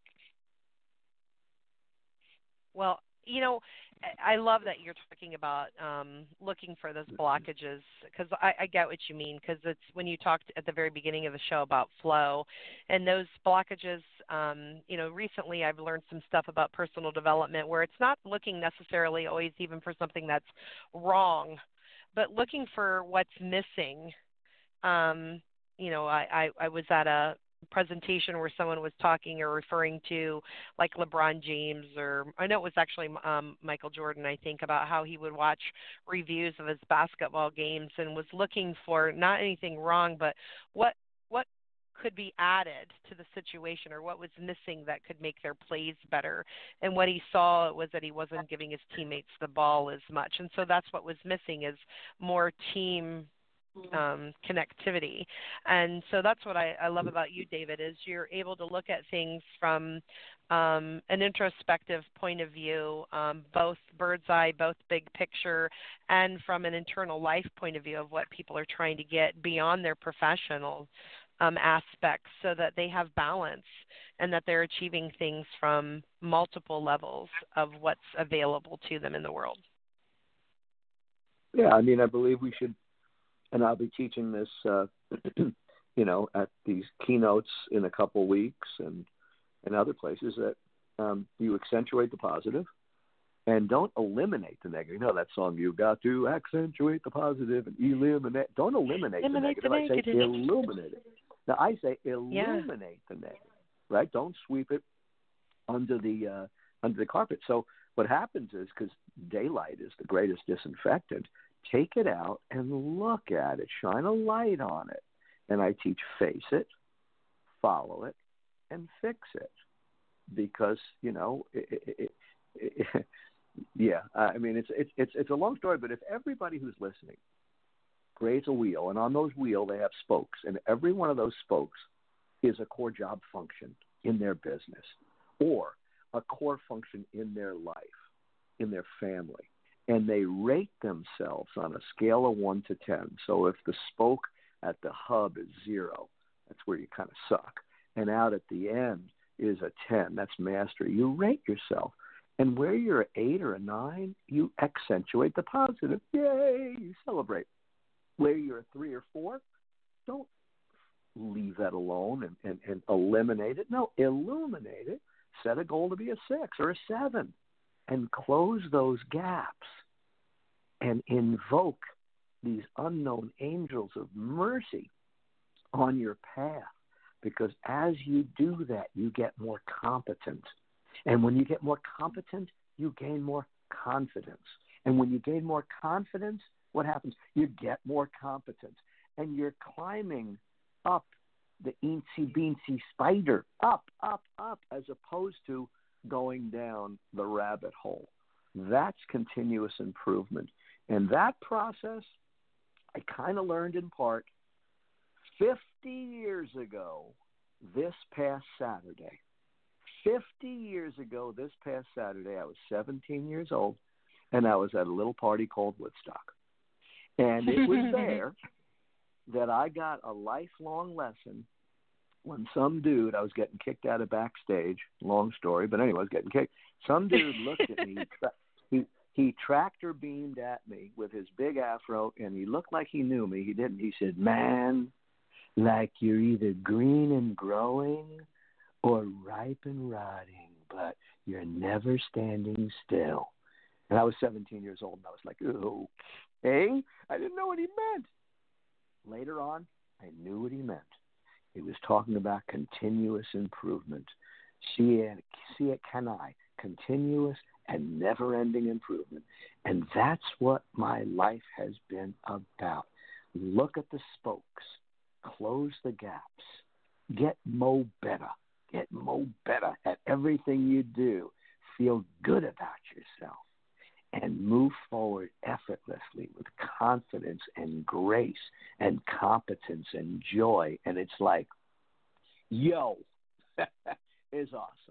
Well, I love that you're talking about looking for those blockages, because I get what you mean, because it's when you talked at the very beginning of the show about flow and those blockages, recently I've learned some stuff about personal development where it's not looking necessarily always even for something that's wrong, but looking for what's missing. I was at a presentation where someone was talking or referring to like LeBron James, or I know it was actually Michael Jordan, I think, about how he would watch reviews of his basketball games and was looking for not anything wrong, but what could be added to the situation, or what was missing that could make their plays better. And what he saw was that he wasn't giving his teammates the ball as much. And so that's what was missing, is more team connectivity. And so that's what I love about you, David, is you're able to look at things from an introspective point of view, both bird's eye, both big picture, and from an internal life point of view of what people are trying to get beyond their professional aspects, so that they have balance and that they're achieving things from multiple levels of what's available to them in the world. Yeah, I believe we should, and I'll be teaching this, at these keynotes in a couple weeks and other places, that you accentuate the positive and don't eliminate the negative. That song, you got to accentuate the positive and eliminate. Don't eliminate the negative. I say illuminate it. Now, I say illuminate the negative, right? Don't sweep it under the carpet. So what happens is, because daylight is the greatest disinfectant, take it out and look at it, shine a light on it. And I teach face it, follow it, and fix it. Because, I mean, it's a long story, but if everybody who's listening creates a wheel, and on those wheels they have spokes, and every one of those spokes is a core job function in their business or a core function in their life, in their family, and they rate themselves on a scale of 1 to 10. So if the spoke at the hub is 0, that's where you kind of suck, and out at the end is a 10, that's mastery. You rate yourself. And where you're an 8 or a 9, you accentuate the positive. Yay, you celebrate. Where you're a 3 or 4, don't leave that alone and eliminate it. No, illuminate it. Set a goal to be a 6 or a 7 and close those gaps and invoke these unknown angels of mercy on your path. Because as you do that, you get more competent. And when you get more competent, you gain more confidence. And when you gain more confidence, what happens? You get more competent. And you're climbing up the eensy-beensy spider, up, as opposed to going down the rabbit hole. That's continuous improvement. And that process, I kind of learned in part 50 years ago this past Saturday. 50 years ago this past Saturday, I was 17 years old, and I was at a little party called Woodstock. And it was there that I got a lifelong lesson when some dude, I was getting kicked out of backstage, long story, but anyway, I was getting kicked. Some dude looked at me, he tractor beamed at me with his big afro, and he looked like he knew me. He didn't. He said, "Man, like you're either green and growing or ripe and rotting, but you're never standing still." And I was 17 years old, and I was like, okay. I didn't know what he meant. Later on, I knew what he meant. He was talking about continuous improvement. See it, can I? Continuous and never-ending improvement. And that's what my life has been about. Look at the spokes. Close the gaps. Get mo better. Get mo better at everything you do. Feel good about yourself. And move forward effortlessly with confidence and grace and competence and joy. And it's like, yo, is awesome.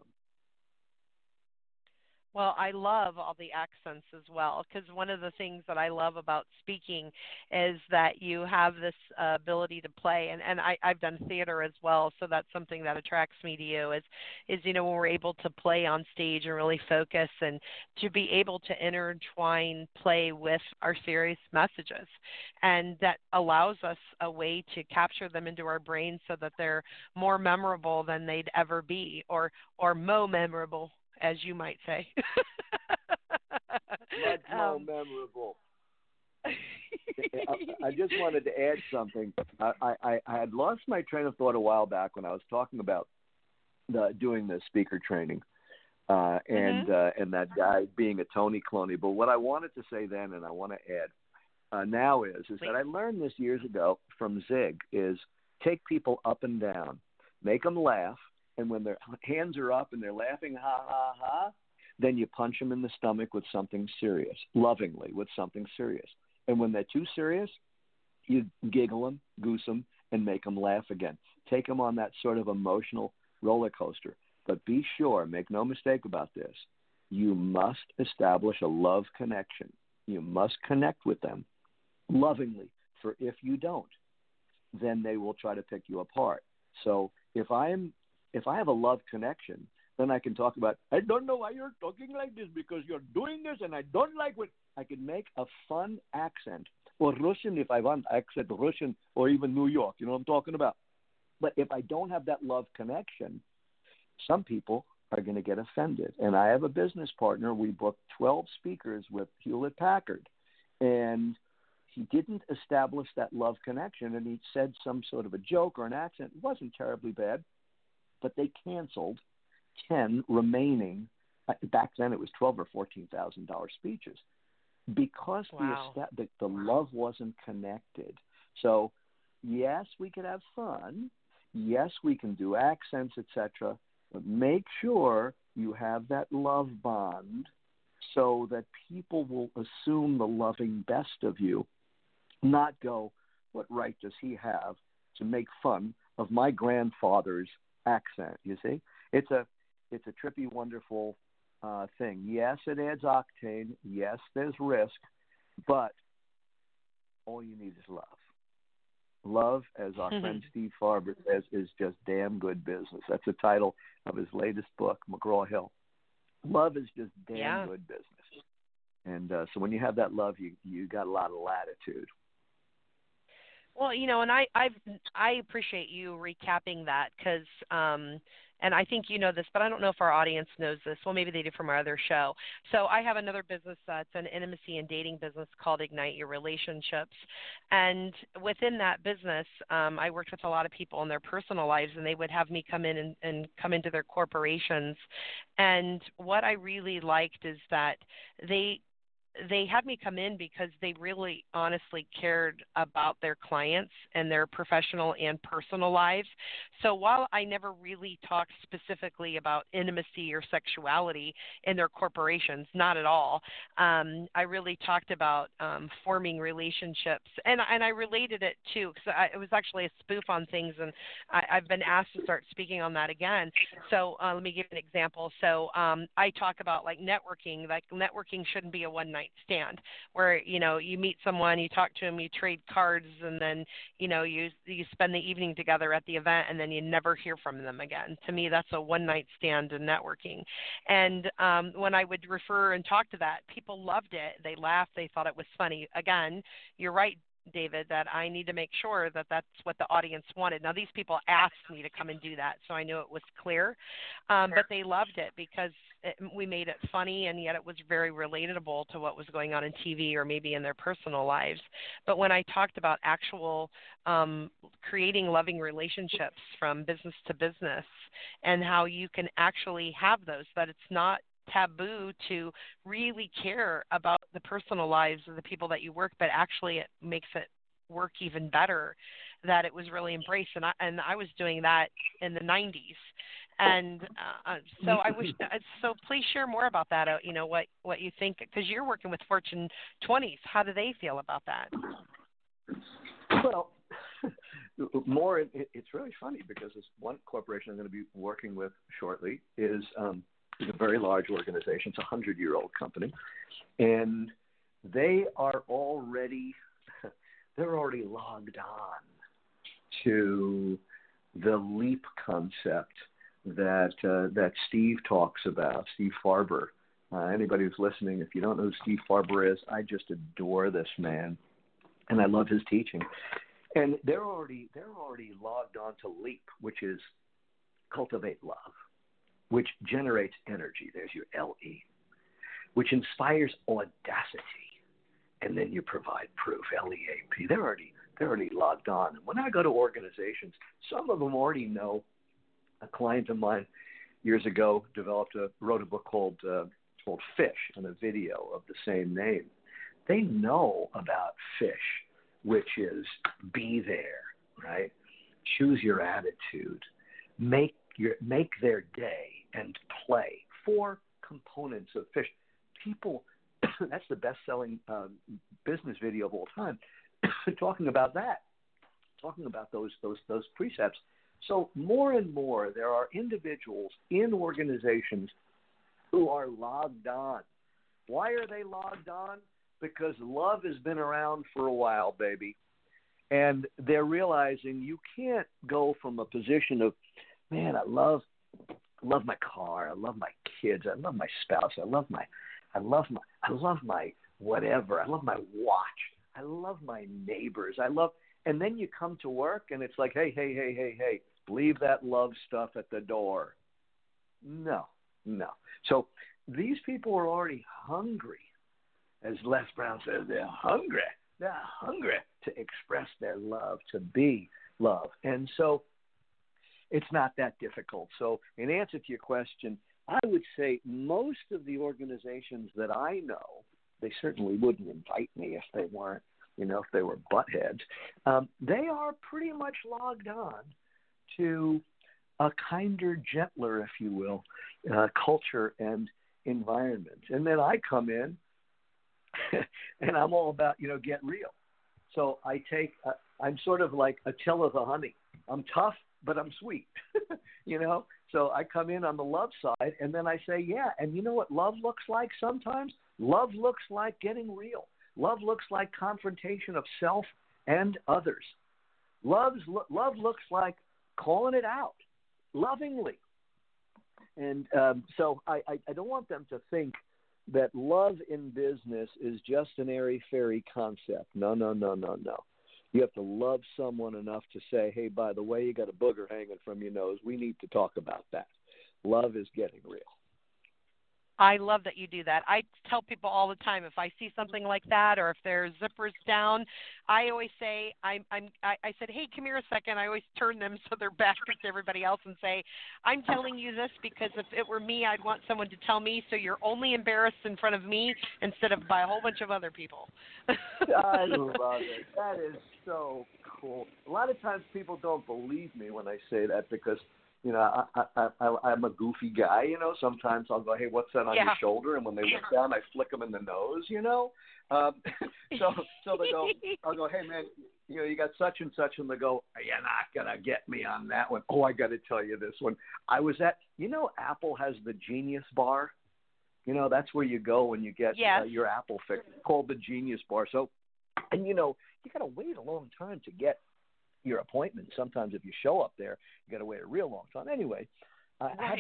Well, I love all the accents as well, because one of the things that I love about speaking is that you have this ability to play, and I've done theater as well, so that's something that attracts me to you is when we're able to play on stage and really focus and to be able to intertwine play with our serious messages, and that allows us a way to capture them into our brains so that they're more memorable than they'd ever be, or more memorable, as you might say. Much more memorable. I just wanted to add something. I had lost my train of thought a while back when I was talking about doing the speaker training and that guy being a Tony Cloney. But what I wanted to say then, and I want to add now is that I learned this years ago from Zig, is take people up and down, make them laugh, and when their hands are up and they're laughing, ha, ha, ha, then you punch them in the stomach with something serious, lovingly with something serious. And when they're too serious, you giggle them, goose them, and make them laugh again. Take them on that sort of emotional roller coaster. But be sure, make no mistake about this, you must establish a love connection. You must connect with them lovingly, for if you don't, then they will try to pick you apart. So if I have a love connection, then I can talk about, I don't know why you're talking like this because you're doing this and I don't like what. I can make a fun accent, or Russian if I want accent, Russian, or even New York, you know what I'm talking about. But if I don't have that love connection, some people are going to get offended. And I have a business partner. We booked 12 speakers with Hewlett-Packard, and he didn't establish that love connection, and he said some sort of a joke or an accent. It wasn't terribly bad, but they canceled 10 remaining back then it was $12,000 or $14,000 speeches, because Wow. the love wasn't connected. So yes, we could have fun. Yes, we can do accents, etc. But make sure you have that love bond so that people will assume the loving best of you, not go, what right does he have to make fun of my grandfather's accent? You see, it's a trippy, wonderful thing. Yes, it adds octane. Yes, there's risk, but all you need is love. Love, as our friend Steve Farber says, is just damn good business. That's the title of his latest book, McGraw-Hill. Love is just damn good business. And so when you have that love, you got a lot of latitude. Well, and I appreciate you recapping that because, and I think you know this, but I don't know if our audience knows this. Well, maybe they do from our other show. So I have another business that's an intimacy and dating business called Ignite Your Relationships. And within that business, I worked with a lot of people in their personal lives, and they would have me come in and come into their corporations. And what I really liked is that they had me come in because they really honestly cared about their clients and their professional and personal lives. So while I never really talked specifically about intimacy or sexuality in their corporations, not at all, I really talked about forming relationships. And I related it too, because it was actually a spoof on things, and I've been asked to start speaking on that again. So let me give an example. So I talk about like networking. Like networking shouldn't be a one-night stand where you meet someone, you talk to them, you trade cards, and then you spend the evening together at the event, and then you never hear from them again. To me, that's a one-night stand in networking. And when I would refer and talk to that, people loved it. They laughed. They thought it was funny. Again, you're right, David, that I need to make sure that that's what the audience wanted. Now, these people asked me to come and do that, so I knew it was clear. But they loved it because we made it funny, and yet it was very relatable to what was going on in TV or maybe in their personal lives. But when I talked about actual creating loving relationships from business to business and how you can actually have those, that it's not taboo to really care about the personal lives of the people that you work, but actually it makes it work even better, that it was really embraced. And I was doing that in the 90s. And so I wish, so please share more about that, what you think, because you're working with Fortune 20s. How do they feel about that? Well, more, it's really funny because this one corporation I'm going to be working with shortly is a very large organization. It's a 100-year-old company, and they're already logged on to the LEAP concept that Steve talks about, Steve Farber. Anybody who's listening, if you don't know who Steve Farber is, I just adore this man, and I love his teaching. And they're already logged on to LEAP, which is cultivate love, which generates energy. There's your LE, which inspires audacity, and then you provide proof. LEAP. They're already logged on. And when I go to organizations, some of them already know. A client of mine years ago wrote a book called Fish, and a video of the same name. They know about Fish, which is be there, right? Choose your attitude, make their day, and play. 4 components of Fish. People, that's the best-selling business video of all time. Talking about that, talking about those precepts. So more and more, there are individuals in organizations who are logged on. Why are they logged on? Because love has been around for a while, baby. And they're realizing you can't go from a position of, man, I love my car, I love my kids, I love my spouse, I love my whatever, I love my watch, I love my neighbors, and then you come to work and it's like, hey, leave that love stuff at the door. No. So these people are already hungry. As Les Brown says, they're hungry. They're hungry to express their love, to be love. And so it's not that difficult. So in answer to your question, I would say most of the organizations that I know, they certainly wouldn't invite me if they weren't, if they were buttheads. They are pretty much logged on to a kinder, gentler, if you will, culture and environment. And then I come in and I'm all about, get real. So I'm sort of like Attila the Honey. I'm tough, but I'm sweet, So I come in on the love side, and then I say, yeah, and you know what love looks like sometimes? Love looks like getting real. Love looks like confrontation of self and others. Love looks like calling it out lovingly. And so I don't want them to think that love in business is just an airy-fairy concept. No. You have to love someone enough to say, hey, by the way, you got a booger hanging from your nose. We need to talk about that. Love is getting real. I love that you do that. I tell people all the time, if I see something like that or if there's zippers down, I always say, I said, hey, come here a second. I always turn them so they're back to everybody else and say, I'm telling you this because if it were me, I'd want someone to tell me, so you're only embarrassed in front of me instead of by a whole bunch of other people. I love it. That is so cool. A lot of times people don't believe me when I say that because I'm a goofy guy, Sometimes I'll go, hey, what's that on your shoulder? And when they look down, I flick them in the nose, So they go, I'll go, hey, man, you got such and such. And they go, you're not going to get me on that one. Oh, I got to tell you this one. I was at, Apple has the Genius Bar. That's where you go when you get your Apple fix. It's called the Genius Bar. So, and you got to wait a long time to get your appointment. Sometimes if you show up there, you got to wait a real long time. Anyway, I had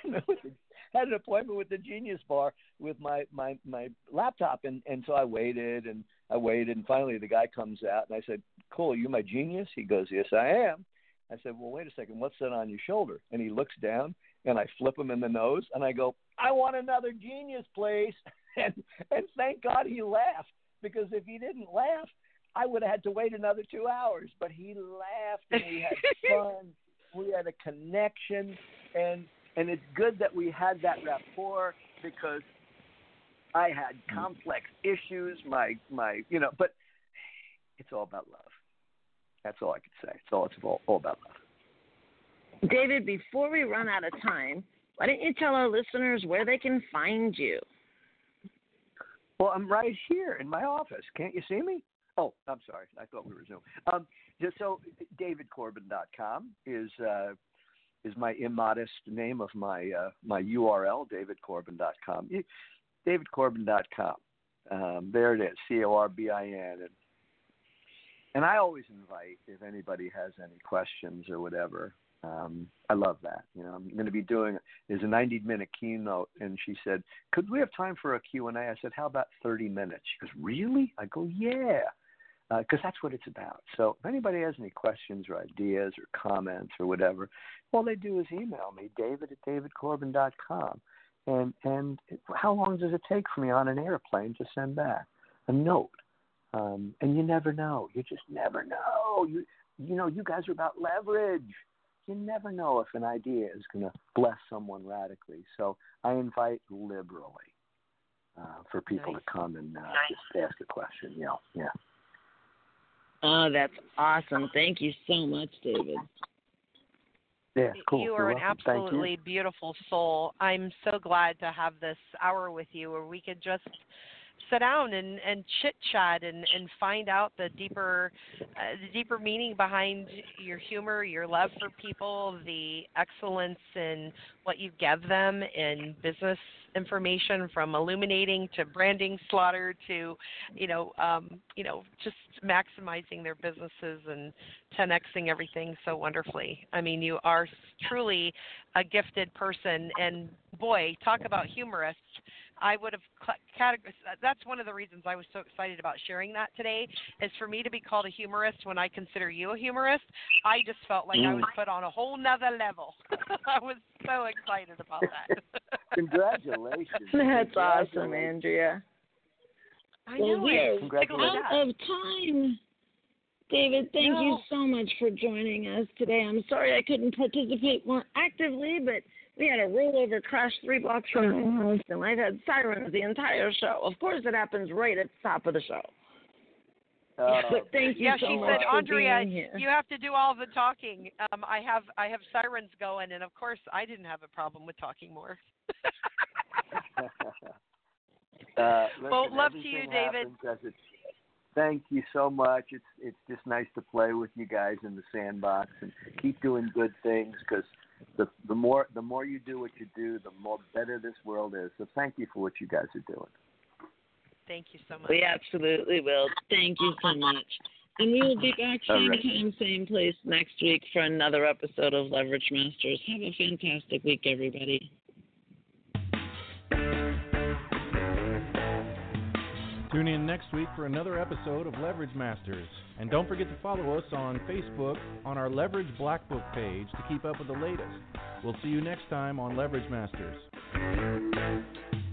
an appointment with the Genius Bar with my laptop, and so I waited, and finally the guy comes out, and I said, cool, are you my genius? He goes, yes, I am. I said, well, wait a second, what's that on your shoulder? And he looks down, and I flip him in the nose, and I go, I want another genius, please. And thank God he laughed, because if he didn't laugh, I would have had to wait another 2 hours. But he laughed, and we had fun. We had a connection, and it's good that we had that rapport, because I had complex issues, but it's all about love. That's all I can say. It's all about love. David, before we run out of time, why don't you tell our listeners where they can find you? Well, I'm right here in my office. Can't you see me? Oh, I'm sorry. I thought we were Zoom. So davidcorbin.com is my immodest name of my URL, davidcorbin.com. davidcorbin.com. There it is, Corbin. And I always invite, if anybody has any questions or whatever, I love that. I'm going to be there's a 90-minute keynote, and she said, could we have time for a Q&A? I said, how about 30 minutes? She goes, really? I go, yeah, because that's what it's about. So if anybody has any questions or ideas or comments or whatever, all they do is email me, david@davidcorbin.com. And how long does it take for me on an airplane to send back a note? And you never know. You just never know. You guys are about leverage. You never know if an idea is going to bless someone radically. So I invite liberally for people to come and just ask a question. Yeah. Oh, that's awesome. Thank you so much, David. Yeah, cool. You are an absolutely beautiful soul. I'm so glad to have this hour with you where we could just sit down and chit-chat and find out the deeper meaning behind your humor, your love for people, the excellence in what you give them in business information, from illuminating to branding slaughter to, just maximizing their businesses and 10xing everything so wonderfully. I mean, you are truly a gifted person, and boy, talk about humorist. I would have that's one of the reasons I was so excited about sharing that today, is for me to be called a humorist when I consider you a humorist. I just felt like I was put on a whole nother level. I was so excited about that. Congratulations. That's awesome, Andrea. I know. We are out of time. David, thank you No. so much for joining us today. I'm sorry I couldn't participate more actively, but we had a rollover crash 3 blocks from my house, and I've had sirens the entire show. Of course, it happens right at the top of the show. But thank you Yeah, so she much said, for Andrea, being here. you have to do all the talking. I have sirens going, and of course, I didn't have a problem with talking more. Well, Listen, love to you, David. Thank you so much. It's just nice to play with you guys in the sandbox and keep doing good things, because the more you do what you do, the more better this world is. So thank you for what you guys are doing. Thank you so much. We absolutely will. Thank you so much. And we will be back same time, same place next week for another episode of Leverage Masters. Have a fantastic week, everybody. Tune in next week for another episode of Leverage Masters. And don't forget to follow us on Facebook on our Leverage Black Book page to keep up with the latest. We'll see you next time on Leverage Masters.